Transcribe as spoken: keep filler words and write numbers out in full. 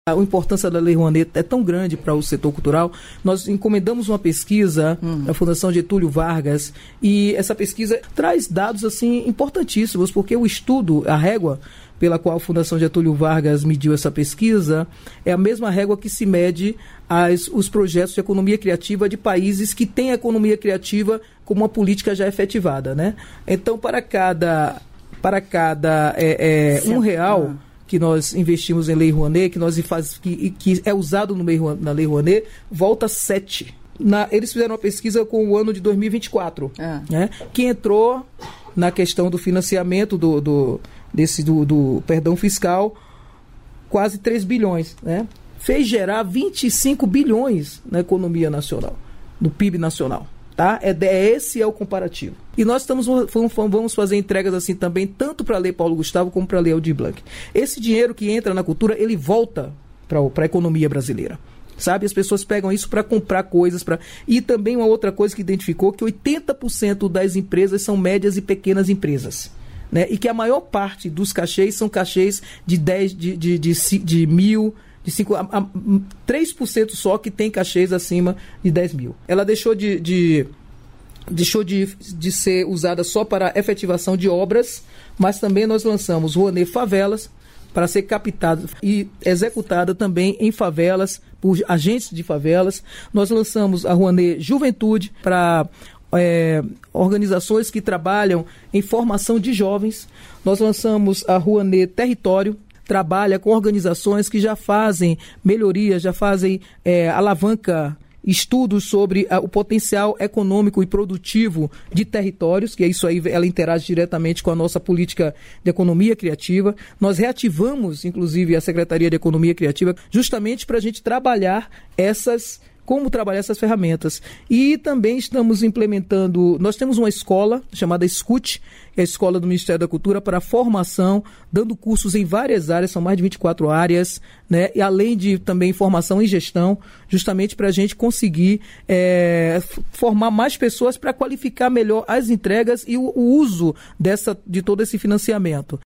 A importância da Lei Rouanet é tão grande para o setor cultural. Nós encomendamos uma pesquisa hum. da Fundação Getúlio Vargas e essa pesquisa traz dados assim importantíssimos, porque o estudo, a régua pela qual a Fundação Getúlio Vargas mediu essa pesquisa, é a mesma régua que se mede as, os projetos de economia criativa de países que têm a economia criativa como uma política já efetivada, né? Então, para cada, para cada é, é, um real que nós investimos em Lei Rouanet, que, nós faz, que, que é usado no meio, na Lei Rouanet, volta sete. Na, eles fizeram uma pesquisa com o ano de dois mil e vinte e quatro, ah. né, que entrou na questão do financiamento do, do, desse, do, do perdão fiscal, quase três bilhões. Né, fez gerar vinte e cinco bilhões na economia nacional, no P I B nacional. Tá? É, é, esse é o comparativo. E nós estamos, vamos fazer entregas assim também, tanto para a Lei Paulo Gustavo como para a Lei Aldir Blanc. Esse dinheiro que entra na cultura, ele volta para a economia brasileira. Sabe? As pessoas pegam isso para comprar coisas. Pra... E também uma outra coisa que identificou, que oitenta por cento das empresas são médias e pequenas empresas. Né? E que a maior parte dos cachês são cachês de, dez, de, de, de, de, de mil... De cinco, a, a, três por cento só que tem cachês acima de dez mil. Ela deixou de, de, deixou de, de ser usada só para efetivação de obras, mas também nós lançamos o Rouanet Favelas para ser captada e executada também em favelas, por agentes de favelas. Nós lançamos a Rouanet Juventude para é, organizações que trabalham em formação de jovens. Nós lançamos a Rouanet Território, trabalha com organizações que já fazem melhorias, já fazem é, alavanca, estudos sobre a, o potencial econômico e produtivo de territórios, que é isso aí, ela interage diretamente com a nossa política de economia criativa. Nós reativamos, inclusive, a Secretaria de Economia Criativa, justamente para a gente trabalhar essas como trabalhar essas ferramentas. E também estamos implementando, nós temos uma escola chamada Escute, que é a escola do Ministério da Cultura para formação, dando cursos em várias áreas, são mais de vinte e quatro áreas, né? E além de também formação em gestão, justamente para a gente conseguir é, formar mais pessoas para qualificar melhor as entregas e o, o uso dessa, de todo esse financiamento.